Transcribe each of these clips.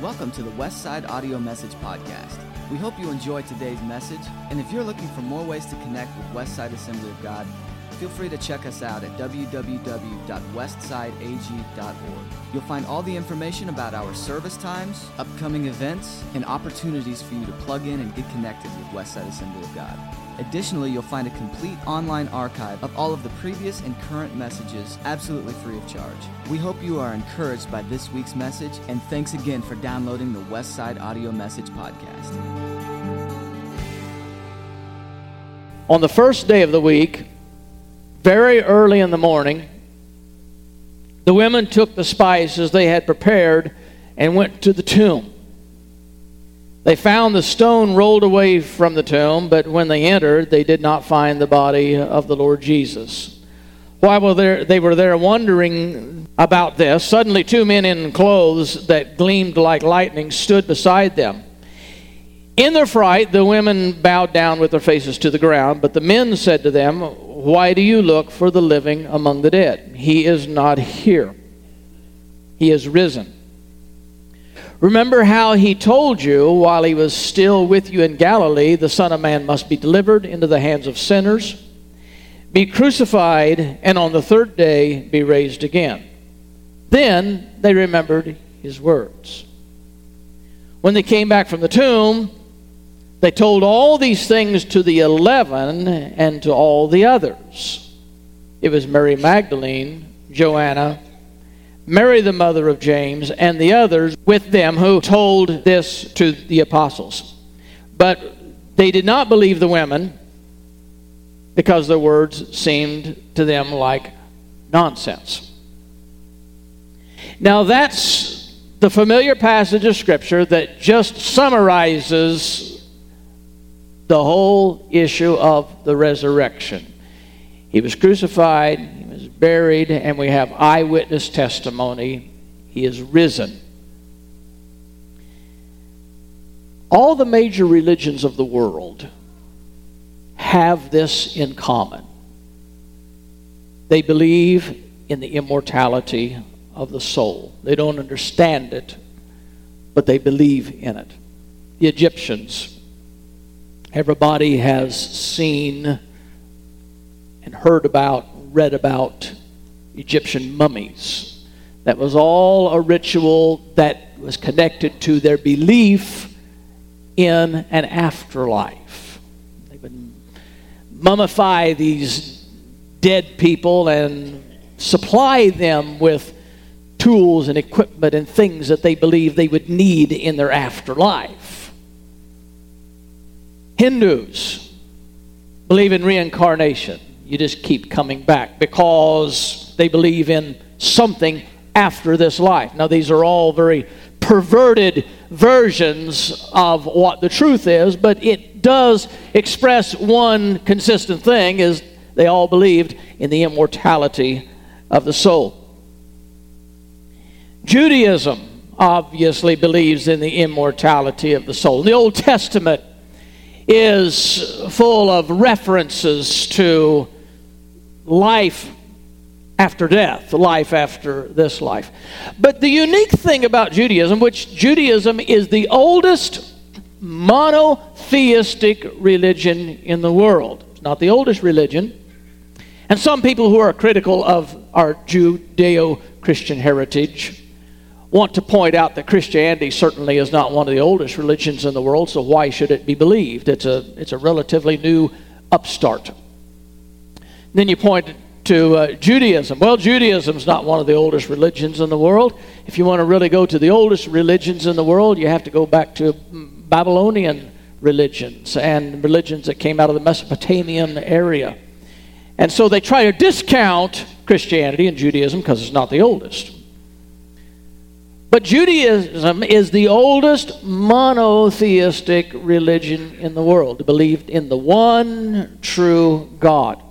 Welcome to the Westside Audio Message Podcast. We hope you enjoyed today's message, and if you're looking for more ways to connect with Westside Assembly of God, feel free to check us out at www.westsideag.org. You'll find all the information about our service times, upcoming events, and opportunities for you to plug in and get connected with Westside Assembly of God. Additionally, you'll find a complete online archive of all of the previous and current messages absolutely free of charge. We hope you are encouraged by this week's message, and thanks again for downloading the Westside Audio Message Podcast. On the first day of the week, very early in the morning, the women took the spices they had prepared and went to the tomb. They found the stone rolled away from the tomb, but when they entered, they did not find the body of the Lord Jesus. While they were there wondering about this, suddenly two men in clothes that gleamed like lightning stood beside them. In their fright, the women bowed down with their faces to the ground, but the men said to them, "Why do you look for the living among the dead? He is not here. He is risen. Remember how he told you while he was still with you in Galilee, the Son of Man must be delivered into the hands of sinners, be crucified, and on the third day be raised again." Then they remembered his words. When they came back from the tomb, they told all these things to the 11 and to all the others. It was Mary Magdalene, Joanna, Mary the mother of James, and the others with them who told this to the apostles. But they did not believe the women because their words seemed to them like nonsense. Now that's the familiar passage of Scripture that just summarizes the whole issue of the resurrection. He was crucified, he was buried, and we have eyewitness testimony. He is risen. All the major religions of the world have this in common. They believe in the immortality of the soul. They don't understand it, but they believe in it. The Egyptians, everybody has seen and heard about, read about Egyptian mummies. That was all a ritual that was connected to their belief in an afterlife. They would mummify these dead people and supply them with tools and equipment and things that they believed they would need in their afterlife. Hindus believe in reincarnation. You just keep coming back because they believe in something after this life. Now, these are all very perverted versions of what the truth is, but it does express one consistent thing, is they all believed in the immortality of the soul. Judaism obviously believes in the immortality of the soul. The Old Testament is full of references to life after death, life after this life. But the unique thing about Judaism, which Judaism is the oldest monotheistic religion in the world. It's not the oldest religion. And some people who are critical of our Judeo-Christian heritage want to point out that Christianity certainly is not one of the oldest religions in the world, so why should it be believed? It's a relatively new upstart. Then you point to Judaism. Well, Judaism's not one of the oldest religions in the world. If you want to really go to the oldest religions in the world, you have to go back to Babylonian religions and religions that came out of the Mesopotamian area. And so they try to discount Christianity and Judaism because it's not the oldest. But Judaism is the oldest monotheistic religion in the world, believed in the one true God.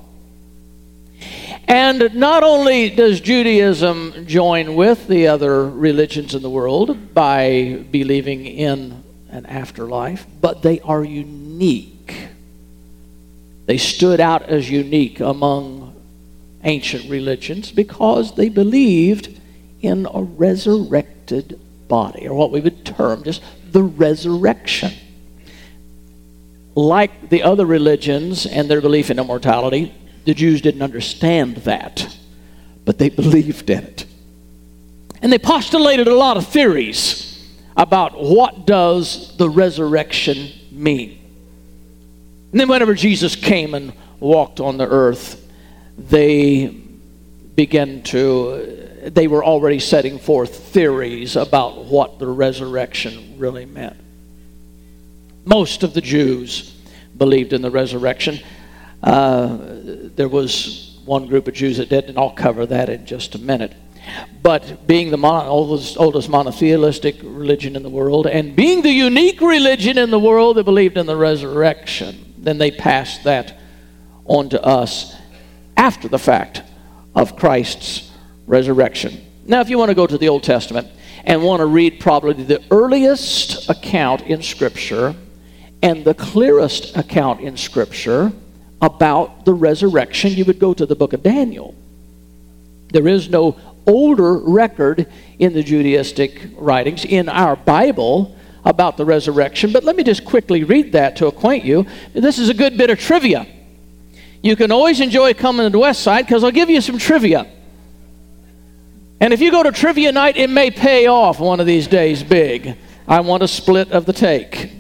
And not only does Judaism join with the other religions in the world by believing in an afterlife, but they are unique. They stood out as unique among ancient religions because they believed in a resurrected body, or what we would term just the resurrection. Like the other religions and their belief in immortality, the Jews didn't understand that, but they believed in it. And they postulated a lot of theories about what does the resurrection mean. And then whenever Jesus came and walked on the earth, they were already setting forth theories about what the resurrection really meant. Most of the Jews believed in the resurrection. There was one group of Jews that didn't, and I'll cover that in just a minute. But being the oldest monotheistic religion in the world, and being the unique religion in the world that believed in the resurrection, then they passed that on to us after the fact of Christ's resurrection. Now, if you want to go to the Old Testament and want to read probably the earliest account in Scripture and the clearest account in Scripture about the resurrection, you would go to the book of Daniel. There is no older record in the Judaistic writings, in our Bible, about the resurrection, but let me just quickly read that to acquaint you. This is a good bit of trivia. You can always enjoy coming to the West Side because I'll give you some trivia. And if you go to trivia night, it may pay off one of these days big. I want a split of the take.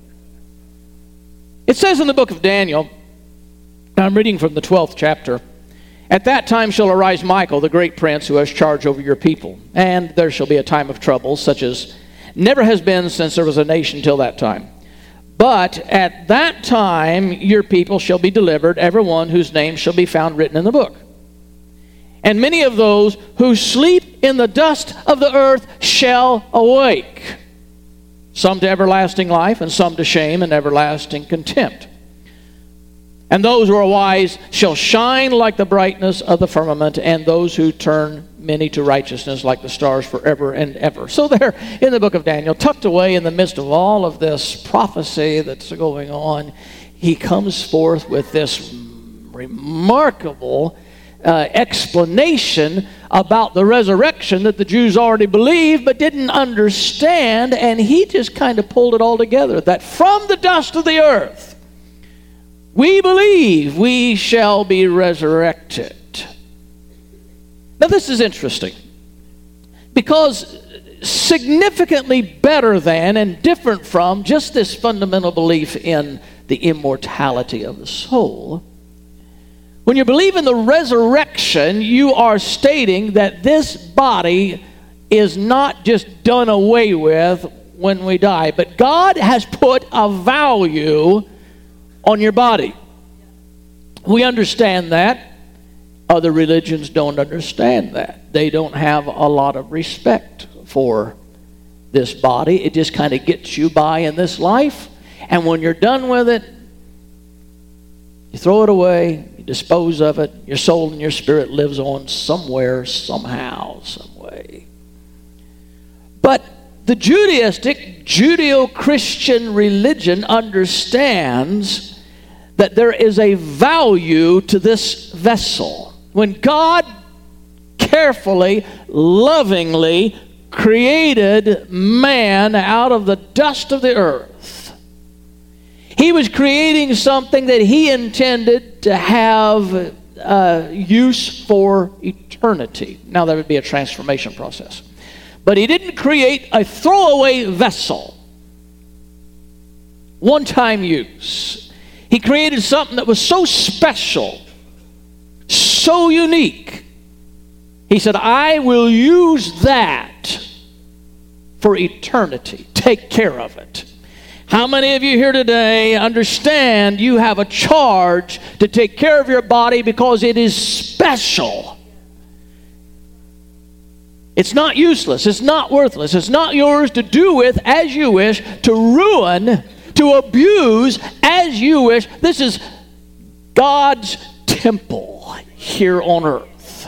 It says in the book of Daniel, I'm reading from the 12th chapter, "At that time shall arise Michael, the great prince, who has charge over your people. And there shall be a time of trouble, such as never has been since there was a nation till that time. But at that time your people shall be delivered, every one whose name shall be found written in the book. And many of those who sleep in the dust of the earth shall awake, some to everlasting life, and some to shame and everlasting contempt. And those who are wise shall shine like the brightness of the firmament, and those who turn many to righteousness like the stars forever and ever." So there in the book of Daniel, tucked away in the midst of all of this prophecy that's going on, he comes forth with this remarkable explanation about the resurrection that the Jews already believed but didn't understand, and he just kind of pulled it all together, that from the dust of the earth we believe we shall be resurrected. Now this is interesting, because significantly better than and different from just this fundamental belief in the immortality of the soul, when you believe in the resurrection, you are stating that this body is not just done away with when we die, but God has put a value on your body. We understand that. Other religions don't understand that. They don't have a lot of respect for this body. It just kind of gets you by in this life, and when you're done with it, you throw it away, you dispose of it. Your soul and your spirit lives on somewhere, somehow, some way. But the Judaistic, Judeo-Christian religion understands that there is a value to this vessel. When God carefully, lovingly created man out of the dust of the earth, he was creating something that he intended to have use for eternity. Now, there would be a transformation process. But he didn't create a throwaway vessel, one-time use. He created something that was so special, so unique. He said, I will use that for eternity. Take care of it. How many of you here today understand you have a charge to take care of your body because it is special? It's not useless. It's not worthless. It's not yours to do with as you wish, to ruin, to abuse as you wish. This is God's temple here on earth.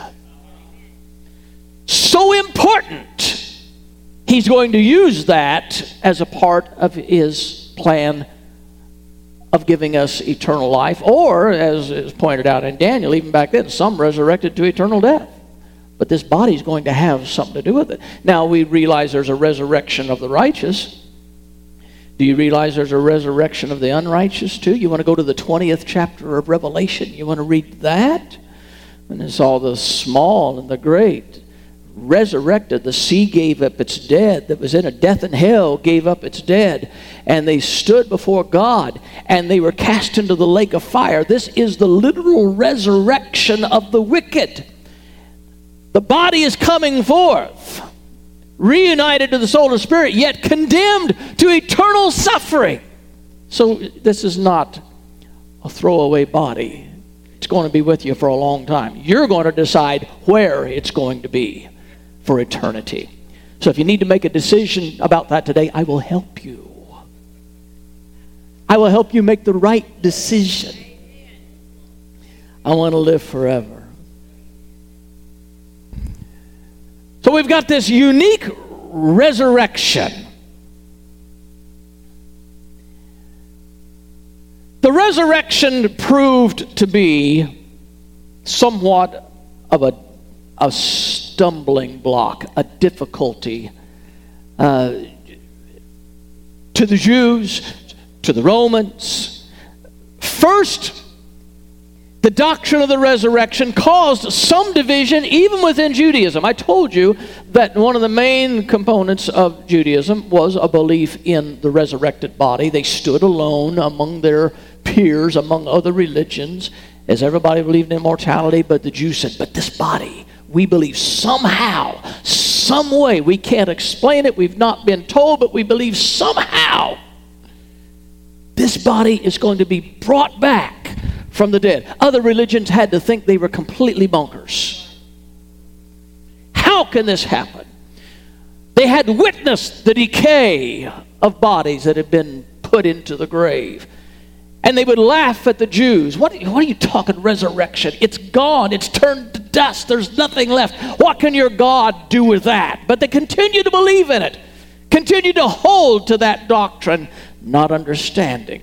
So important. He's going to use that as a part of his plan of giving us eternal life, or, as is pointed out in Daniel, even back then, some resurrected to eternal death. But this body's going to have something to do with it. Now, we realize there's a resurrection of the righteous. Do you realize there's a resurrection of the unrighteous too? You want to go to the 20th chapter of Revelation. You want to read that? And it's all the small and the great resurrected. The sea gave up its dead that was in it. Death and hell gave up its dead. And they stood before God, and they were cast into the lake of fire. This is the literal resurrection of the wicked. The body is coming forth, reunited to the soul and spirit, yet condemned to eternal suffering. So this is not a throwaway body. It's going to be with you for a long time. You're going to decide where it's going to be for eternity. So if you need to make a decision about that today, I will help you. I will help you make the right decision. I want to live forever. So we've got this unique resurrection. The resurrection proved to be somewhat of a stumbling block, a difficulty to the Jews, to the Romans. First, the doctrine of the resurrection caused some division even within Judaism. I told you that one of the main components of Judaism was a belief in the resurrected body. They stood alone among their peers, among other religions, as everybody believed in immortality, but the Jews said, but this body, we believe somehow, some way, we can't explain it, we've not been told, but we believe somehow this body is going to be brought back from the dead. Other religions had to think they were completely bonkers. How can this happen? They had witnessed the decay of bodies that had been put into the grave. And they would laugh at the Jews. What are you talking resurrection? It's gone. It's turned to dust. There's nothing left. What can your God do with that? But they continue to believe in it. Continue to hold to that doctrine, not understanding.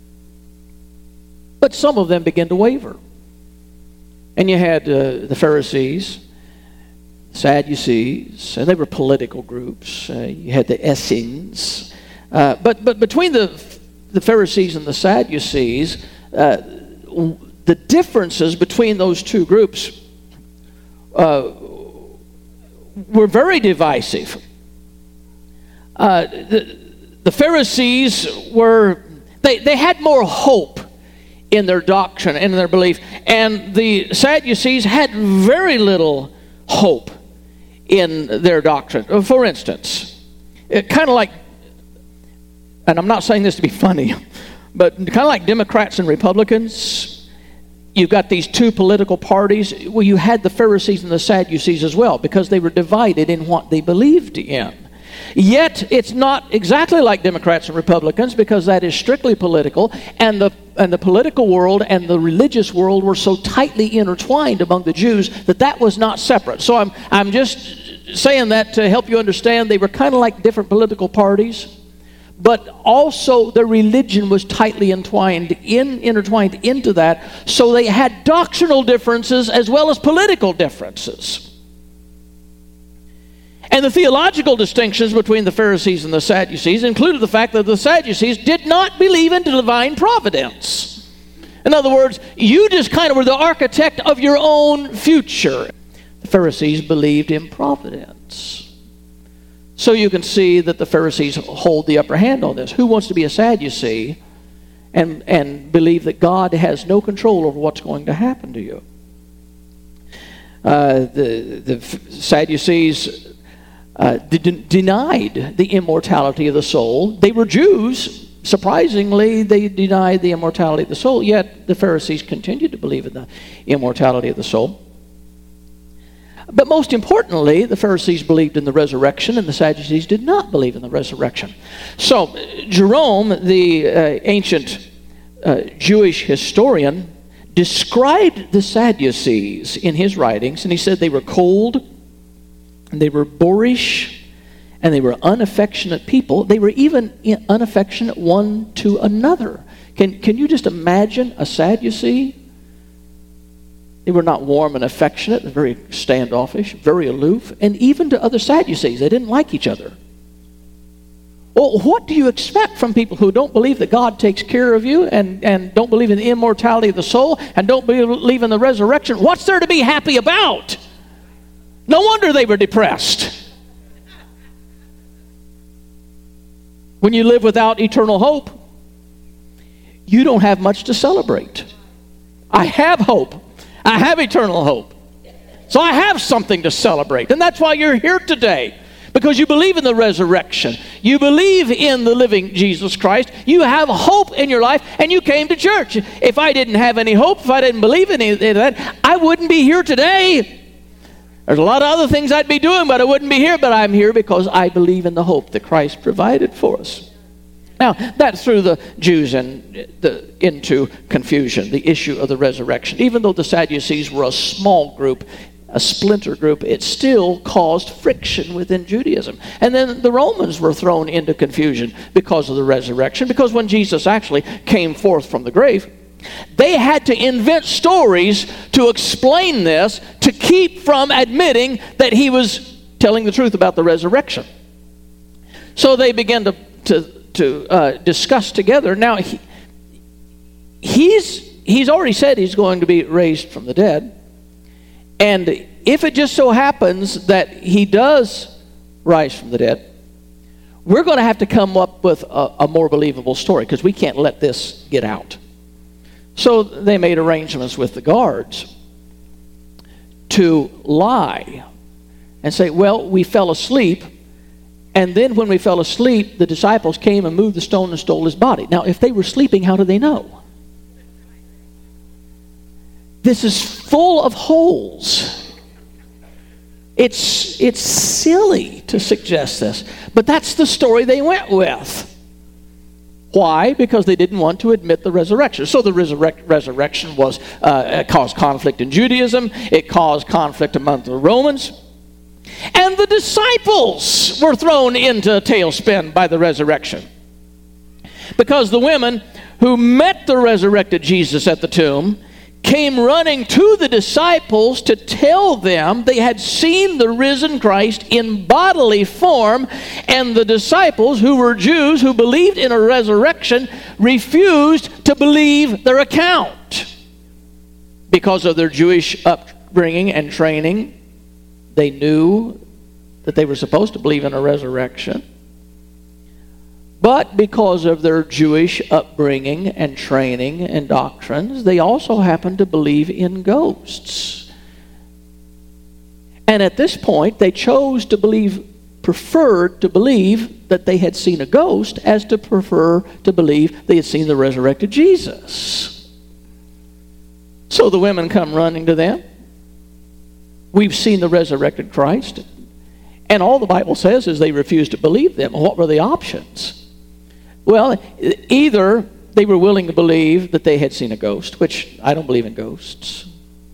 But some of them began to waver. And you had the Pharisees, Sadducees, and they were political groups. You had the Essenes. But between the Pharisees and the Sadducees, the differences between those two groups were very divisive. The Pharisees they had more hope in their doctrine and in their belief, and the Sadducees had very little hope in their doctrine. For instance, kind of like, and I'm not saying this to be funny, but kind of like Democrats and Republicans, you've got these two political parties. Well, you had the Pharisees and the Sadducees as well, because they were divided in what they believed in. Yet, it's not exactly like Democrats and Republicans, because that is strictly political, and the political world and the religious world were so tightly intertwined among the Jews that was not separate. So I'm just saying that to help you understand they were kind of like different political parties, but also their religion was tightly intertwined into that, so they had doctrinal differences as well as political differences. And the theological distinctions between the Pharisees and the Sadducees included the fact that the Sadducees did not believe in divine providence. In other words, you just kind of were the architect of your own future. The Pharisees believed in providence. So you can see that the Pharisees hold the upper hand on this. Who wants to be a Sadducee and believe that God has no control over what's going to happen to you? The Sadducees denied the immortality of the soul. They were Jews. Surprisingly, they denied the immortality of the soul, yet the Pharisees continued to believe in the immortality of the soul. But most importantly, the Pharisees believed in the resurrection, and the Sadducees did not believe in the resurrection. So Jerome, the ancient Jewish historian, described the Sadducees in his writings, and he said they were cold, and they were boorish, and they were unaffectionate people. They were even unaffectionate one to another. Can you just imagine a Sadducee They were not warm and affectionate, very standoffish, very aloof, and even to other Sadducees, they didn't like each other. Well, what do you expect from people who don't believe that God takes care of you and don't believe in the immortality of the soul and don't believe in the resurrection? What's there to be happy about? No wonder they were depressed. When you live without eternal hope, you don't have much to celebrate. I have hope. I have eternal hope. So I have something to celebrate. And that's why you're here today. Because you believe in the resurrection. You believe in the living Jesus Christ. You have hope in your life, and you came to church. If I didn't have any hope, if I didn't believe in any of that, I wouldn't be here today. There's a lot of other things I'd be doing, but I wouldn't be here. But I'm here because I believe in the hope that Christ provided for us. Now, that threw the Jews into confusion, the issue of the resurrection. Even though the Sadducees were a small group, a splinter group, it still caused friction within Judaism. And then the Romans were thrown into confusion because of the resurrection, because when Jesus actually came forth from the grave, they had to invent stories to explain this, to keep from admitting that he was telling the truth about the resurrection. So they began to discuss together. Now, he's already said he's going to be raised from the dead. And if it just so happens that he does rise from the dead, we're going to have to come up with a more believable story, because we can't let this get out. So they made arrangements with the guards to lie and say, well, we fell asleep, and then when we fell asleep, the disciples came and moved the stone and stole his body. Now, if they were sleeping, how did they know? This is full of holes. It's silly to suggest this, but that's the story they went with. Why? Because they didn't want to admit the resurrection. So the resurrection was caused conflict in Judaism. It caused conflict among the Romans. And the disciples were thrown into a tailspin by the resurrection. Because the women who met the resurrected Jesus at the tomb came running to the disciples to tell them they had seen the risen Christ in bodily form, and the disciples, who were Jews who believed in a resurrection, refused to believe their account. Because of their Jewish upbringing and training, they knew that they were supposed to believe in a resurrection. But because of their Jewish upbringing and training and doctrines, they also happened to believe in ghosts. And at this point, they chose to preferred to believe that they had seen a ghost as to prefer to believe they had seen the resurrected Jesus. So the women come running to them. We've seen the resurrected Christ. And all the Bible says is they refused to believe them. What were the options? Well, either they were willing to believe that they had seen a ghost, which I don't believe in ghosts,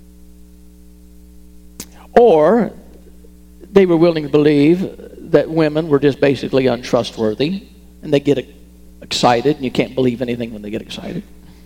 or they were willing to believe that women were just basically untrustworthy, and they get excited, and you can't believe anything when they get excited.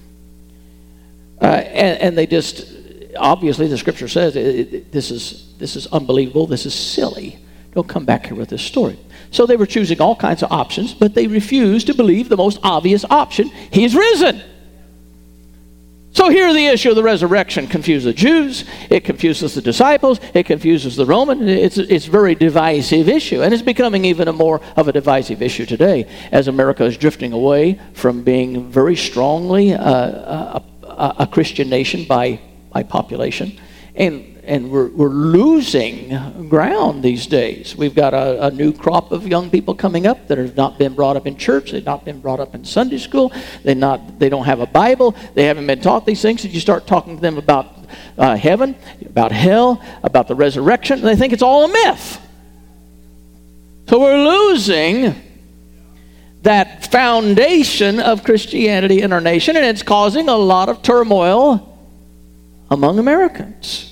And they just, obviously the scripture says, this is unbelievable, this is silly. Don't come back here with this story. So they were choosing all kinds of options, but they refused to believe the most obvious option: he's risen. So here the issue of the resurrection confused the Jews, it confuses the disciples, it confuses the Romans. It's a very divisive issue, and it's becoming even more of a divisive issue today as America is drifting away from being very strongly a Christian nation by population, and we're losing ground these days. We've got a new crop of young people coming up that have not been brought up in church. They've not been brought up in Sunday school. They don't have a Bible. They haven't been taught these things. And you start talking to them about heaven, about hell, about the resurrection, and they think it's all a myth. So we're losing that foundation of Christianity in our nation, and it's causing a lot of turmoil among Americans.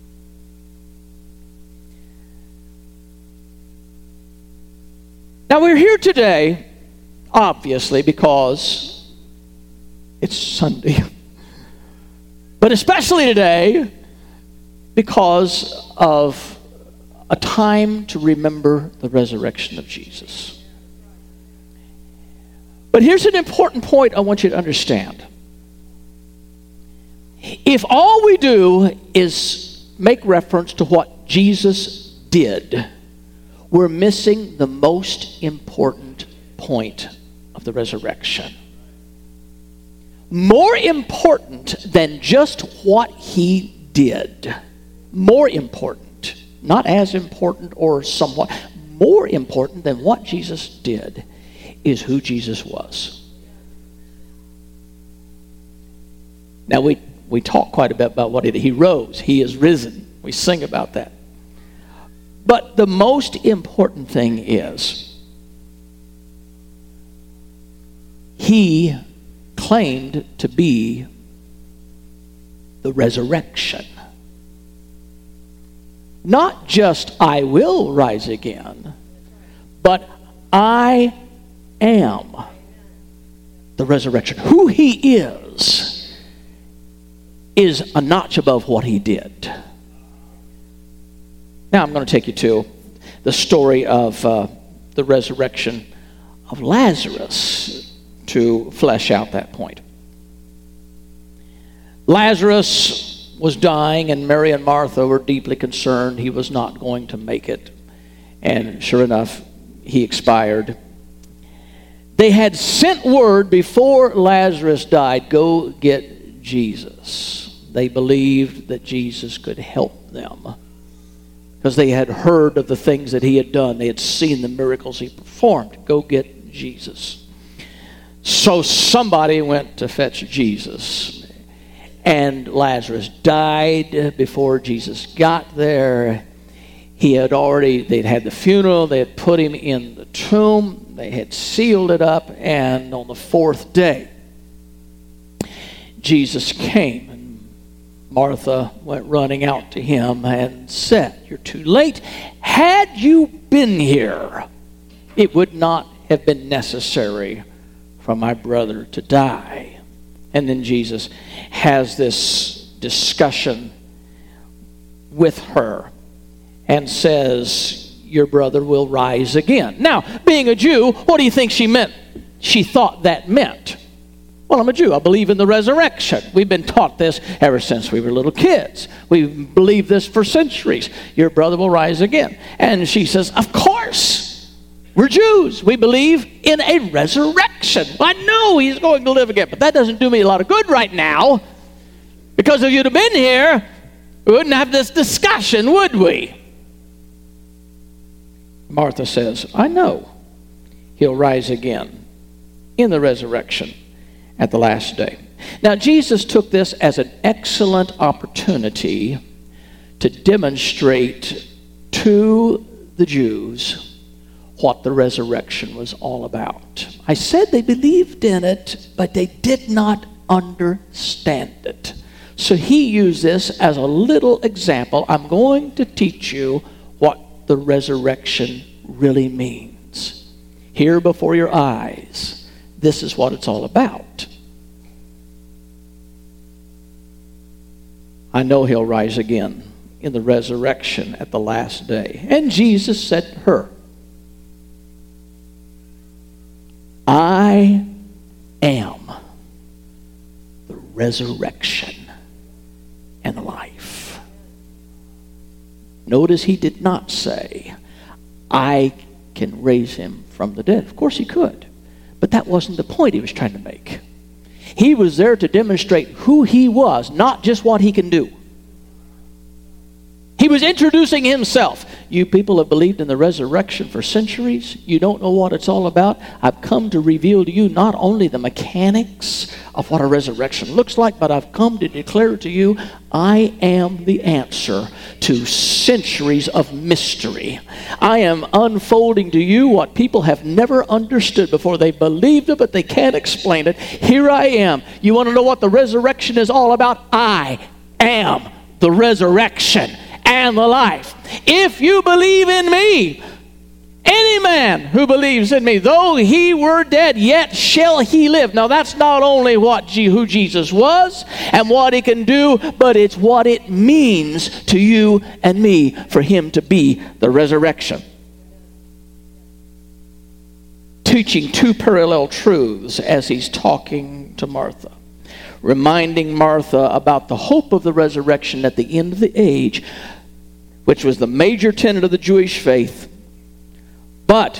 Now, we're here today, obviously, because it's Sunday. But especially today, because of a time to remember the resurrection of Jesus. But here's an important point I want you to understand. If all we do is make reference to what Jesus did, we're missing the most important point of the resurrection. More important than just what he did. More important. Not as important or somewhat. More important than what Jesus did is who Jesus was. Now we talk quite a bit about what he rose. He is risen. We sing about that. But the most important thing is he claimed to be the resurrection. Not just I will rise again, but I am the resurrection. Who he is a notch above what he did. Now I'm going to take you to the story of the resurrection of Lazarus to flesh out that point. Lazarus was dying, and Mary and Martha were deeply concerned he was not going to make it. And sure enough, he expired. They had sent word before Lazarus died, go get Jesus. They believed that Jesus could help them because they had heard of the things that he had done. They had seen the miracles he performed. Go get Jesus. So somebody went to fetch Jesus. And Lazarus died before Jesus got there. They'd had the funeral. They had put him in the tomb. They had sealed it up. And on the fourth day, Jesus came. And Martha went running out to him and said, "You're too late. Had you been here, it would not have been necessary for my brother to die." And then Jesus has this discussion with her and says, your brother will rise again. Now, being a Jew, what do you think she meant? She thought that meant, well, I'm a Jew. I believe in the resurrection. We've been taught this ever since we were little kids. We've believed this for centuries. Your brother will rise again. And she says, of course. We're Jews. We believe in a resurrection. I know he's going to live again, but that doesn't do me a lot of good right now. Because if you'd have been here, we wouldn't have this discussion, would we? Martha says, I know he'll rise again in the resurrection at the last day. Now, Jesus took this as an excellent opportunity to demonstrate to the Jews what the resurrection was all about. I said they believed in it, but they did not understand it. So he used this as a little example. I'm going to teach you what the resurrection really means. Here before your eyes, this is what it's all about. I know he'll rise again in the resurrection at the last day. And Jesus said to her, I am the resurrection and the life. Notice he did not say, I can raise him from the dead. Of course he could. But that wasn't the point he was trying to make. He was there to demonstrate who he was, not just what he can do. He was introducing himself. You people have believed in the resurrection for centuries. You don't know what it's all about. I've come to reveal to you not only the mechanics of what a resurrection looks like, but I've come to declare to you, I am the answer to centuries of mystery. I am unfolding to you what people have never understood before. They believed it, but they can't explain it. Here I am. You want to know what the resurrection is all about? I am the resurrection and the life. If you believe in me Any man who believes in me, though he were dead, yet shall he live. Now that's not only who Jesus was and what he can do, but it's what it means to you and me for him to be the resurrection. Teaching two parallel truths as he's talking to Martha. Reminding Martha about the hope of the resurrection at the end of the age, which was the major tenet of the Jewish faith. But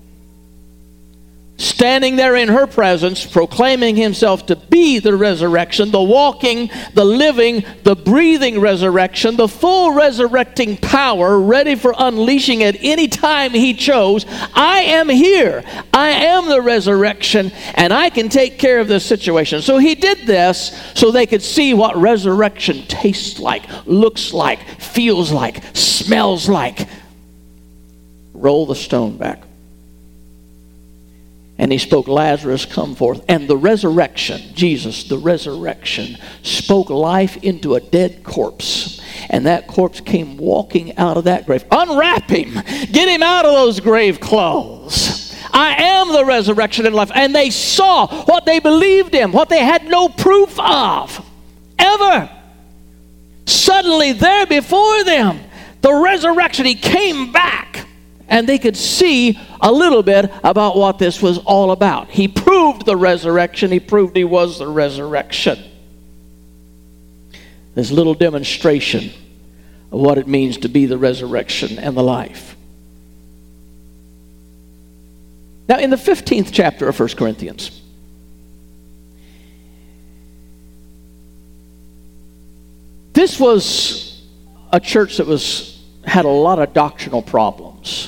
standing there in her presence, proclaiming himself to be the resurrection, the walking, the living, the breathing resurrection, the full resurrecting power, ready for unleashing at any time he chose. I am here. I am the resurrection, and I can take care of this situation. So he did this so they could see what resurrection tastes like, looks like, feels like, smells like. Roll the stone back. And he spoke, Lazarus, come forth. And the resurrection, Jesus, the resurrection, spoke life into a dead corpse. And that corpse came walking out of that grave. Unwrap him. Get him out of those grave clothes. I am the resurrection and life. And they saw what they believed in, what they had no proof of, ever. Suddenly there before them, the resurrection, he came back. And they could see a little bit about what this was all about. He proved the resurrection. He proved he was the resurrection. This little demonstration of what it means to be the resurrection and the life. Now, in the 15th chapter of 1 Corinthians, this was a church that had a lot of doctrinal problems.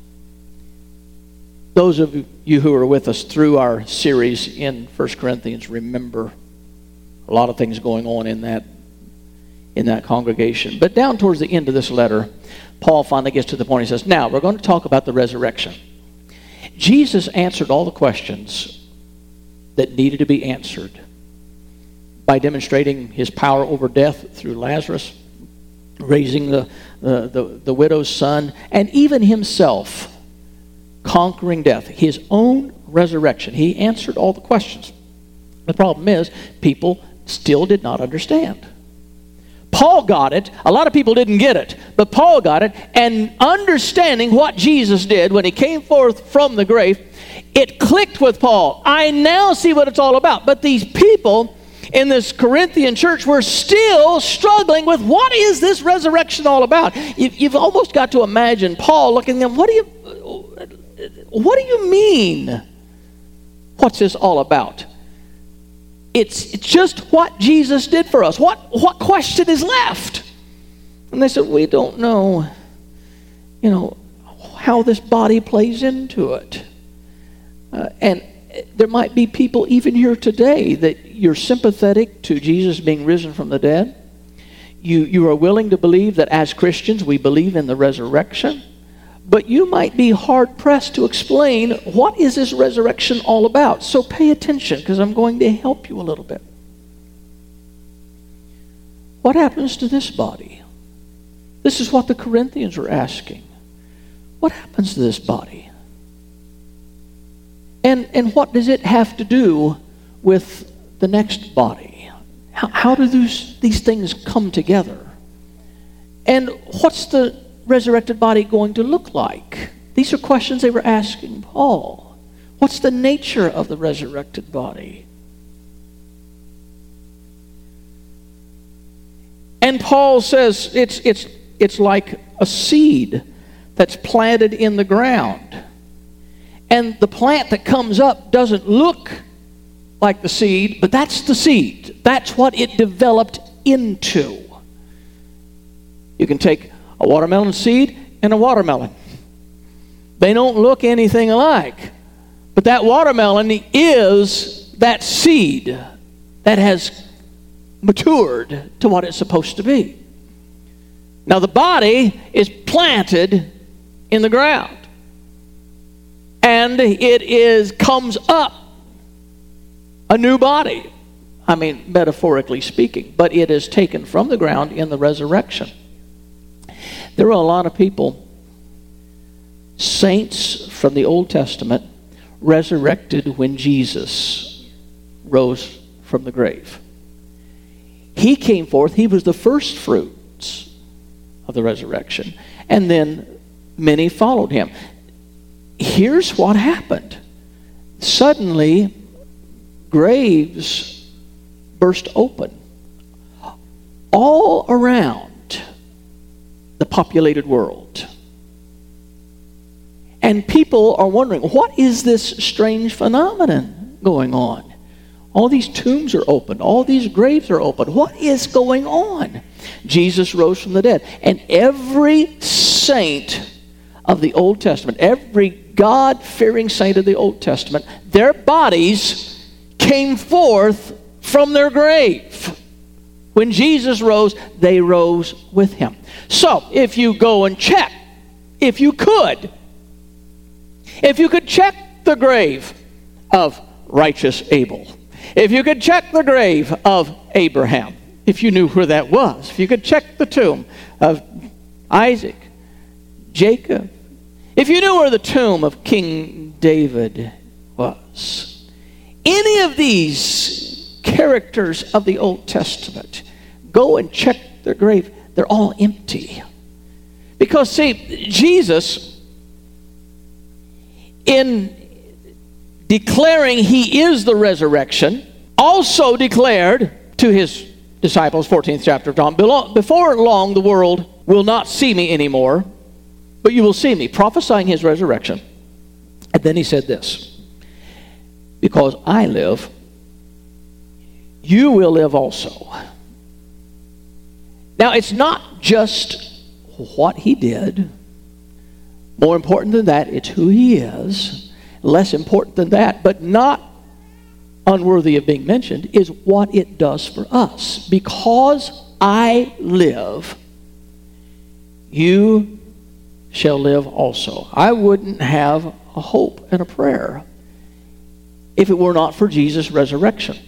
Those of you who are with us through our series in 1 Corinthians remember a lot of things going on in that congregation. But down towards the end of this letter, Paul finally gets to the point. He says, now we're going to talk about the resurrection. Jesus answered all the questions that needed to be answered by demonstrating his power over death through Lazarus, raising the widow's son, and even himself conquering death, his own resurrection. He answered all the questions. The problem is, people still did not understand. Paul got it. A lot of people didn't get it, but Paul got it. And understanding what Jesus did when he came forth from the grave, it clicked with Paul. I now see what it's all about. But these people in this Corinthian church were still struggling with what is this resurrection all about? You've almost got to imagine Paul looking at them. What do you mean? What's this all about? It's just what Jesus did for us. What question is left? And they said, we don't know, how this body plays into it. And there might be people even here today that you're sympathetic to Jesus being risen from the dead. You are willing to believe that as Christians we believe in the resurrection. But you might be hard-pressed to explain what is this resurrection all about. So pay attention, because I'm going to help you a little bit. What happens to this body? This is what the Corinthians were asking. What happens to this body? And what does it have to do with the next body? How do these things come together? And what's the resurrected body going to look like? These are questions they were asking Paul. What's the nature of the resurrected body? And Paul says it's like a seed that's planted in the ground. And the plant that comes up doesn't look like the seed, but that's the seed. That's what it developed into. You can take a watermelon seed and a watermelon. They don't look anything alike. But that watermelon is that seed that has matured to what it's supposed to be. Now the body is planted in the ground. And it comes up a new body. I mean, metaphorically speaking. But it is taken from the ground in the resurrection. There are a lot of people saints from the Old Testament resurrected when Jesus rose from the grave. He came forth. He was the first fruits of the resurrection. And then many followed him. Here's what happened. Suddenly, graves burst open all around the populated world. And people are wondering, what is this strange phenomenon going on? All these tombs are open. All these graves are open. What is going on? Jesus rose from the dead. And every saint of the Old Testament, every God-fearing saint of the Old Testament, their bodies came forth from their grave. When Jesus rose, they rose with him. So, if you go and check, if you could check the grave of righteous Abel, if you could check the grave of Abraham, if you knew where that was, if you could check the tomb of Isaac, Jacob, if you knew where the tomb of King David was, any of these characters of the Old Testament, go and check their grave. They're all empty. Because, see, Jesus, in declaring he is the resurrection, also declared to his disciples, 14th chapter of John, before long the world will not see me anymore, but you will see me, prophesying his resurrection. And then he said this, because I live, you will live also. Now, it's not just what he did. More important than that, it's who he is. Less important than that, but not unworthy of being mentioned, is what it does for us. Because I live, you shall live also. I wouldn't have a hope and a prayer if it were not for Jesus' resurrection.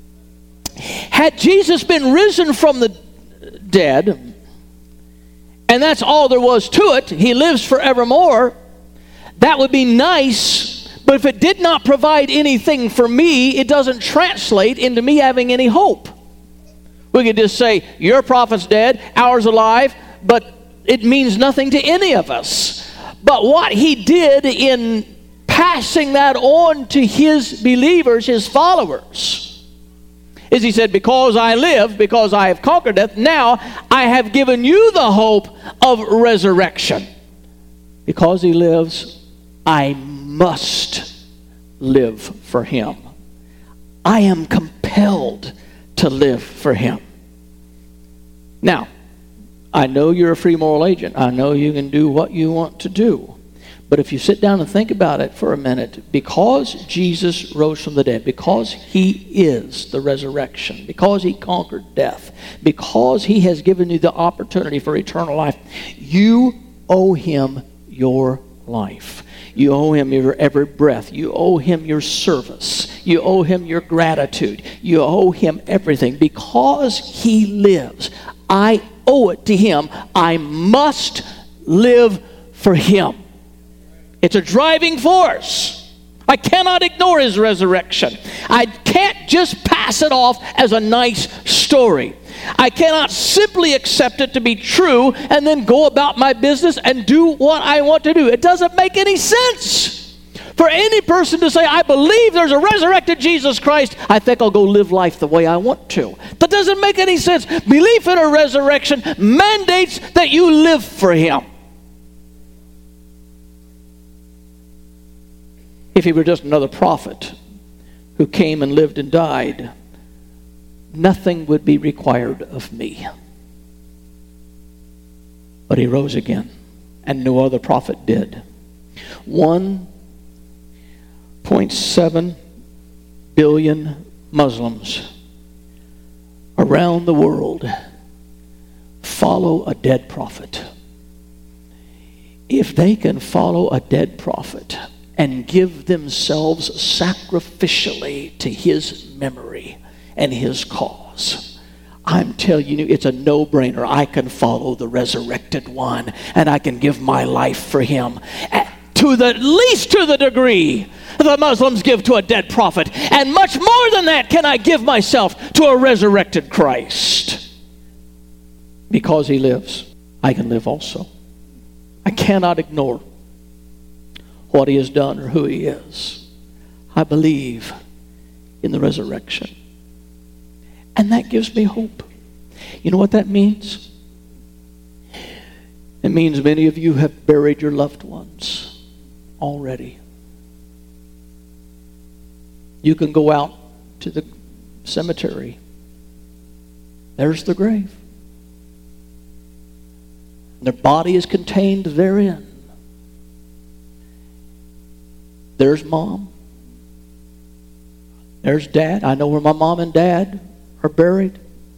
Had Jesus been risen from the dead, and that's all there was to it, he lives forevermore, that would be nice. But if it did not provide anything for me, it doesn't translate into me having any hope. We could just say, your prophet's dead, ours alive, but it means nothing to any of us. But what he did in passing that on to his believers, his followers, is he said, because I live, because I have conquered death, now I have given you the hope of resurrection. Because he lives, I must live for him. I am compelled to live for him. Now, I know you're a free moral agent. I know you can do what you want to do. But if you sit down and think about it for a minute, because Jesus rose from the dead, because he is the resurrection, because he conquered death, because he has given you the opportunity for eternal life, you owe him your life. You owe him your every breath. You owe him your service. You owe him your gratitude. You owe him everything. Because he lives, I owe it to him. I must live for him. It's a driving force. I cannot ignore his resurrection. I can't just pass it off as a nice story. I cannot simply accept it to be true and then go about my business and do what I want to do. It doesn't make any sense for any person to say, I believe there's a resurrected Jesus Christ. I think I'll go live life the way I want to. That doesn't make any sense. Belief in a resurrection mandates that you live for him. If he were just another prophet who came and lived and died, nothing would be required of me. But he rose again, and no other prophet did. 1.7 billion Muslims around the world follow a dead prophet. If they can follow a dead prophet and give themselves sacrificially to his memory and his cause, I'm telling you, it's a no-brainer. I can follow the resurrected one, and I can give my life for him. at least to the degree the Muslims give to a dead prophet. And much more than that can I give myself to a resurrected Christ. Because he lives, I can live also. I cannot ignore what he has done or who he is. I believe in the resurrection. And that gives me hope. You know what that means? It means many of you have buried your loved ones already. You can go out to the cemetery. There's the grave. Their body is contained therein. There's mom. There's dad. I know where my mom and dad are buried.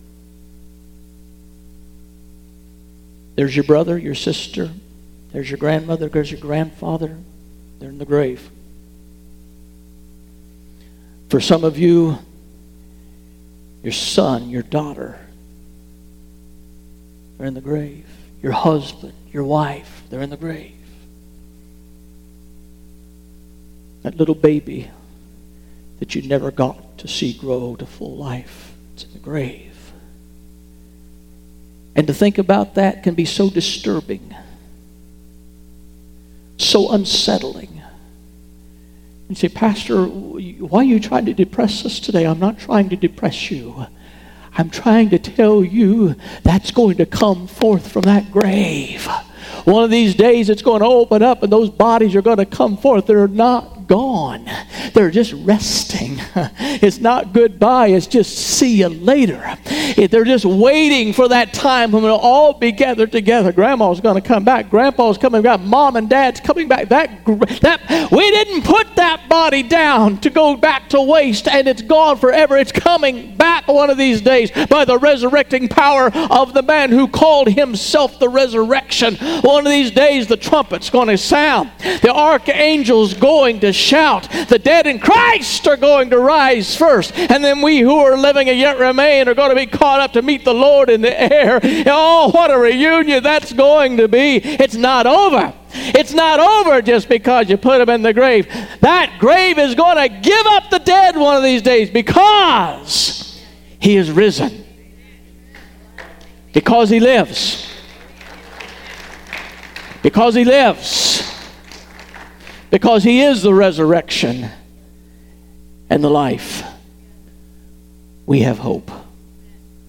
There's your brother, your sister. There's your grandmother. There's your grandfather. They're in the grave. For some of you, your son, your daughter, they're in the grave. Your husband, your wife, they're in the grave. That little baby that you never got to see grow to full life, it's in the grave. And to think about that can be so disturbing, so unsettling. You say, Pastor, why are you trying to depress us today? I'm not trying to depress you. I'm trying to tell you that's going to come forth from that grave. One of these days it's going to open up and those bodies are going to come forth. They're not gone. They're just resting. It's not goodbye. It's just see you later. They're just waiting for that time when we'll all be gathered together. Grandma's going to come back. Grandpa's coming back. Mom and Dad's coming back. We didn't put that body down to go back to waste, and it's gone forever. It's coming back one of these days by the resurrecting power of the man who called himself the resurrection. One of these days the trumpet's going to sound. The archangel's going to shout. The dead in Christ are going to rise first. And then we who are living and yet remain are going to be caught up to meet the Lord in the air. Oh, what a reunion that's going to be. It's not over. It's not over just because you put him in the grave. That grave is going to give up the dead one of these days because he is risen. Because he lives. Because he lives. Because he is the resurrection and the life. We have hope.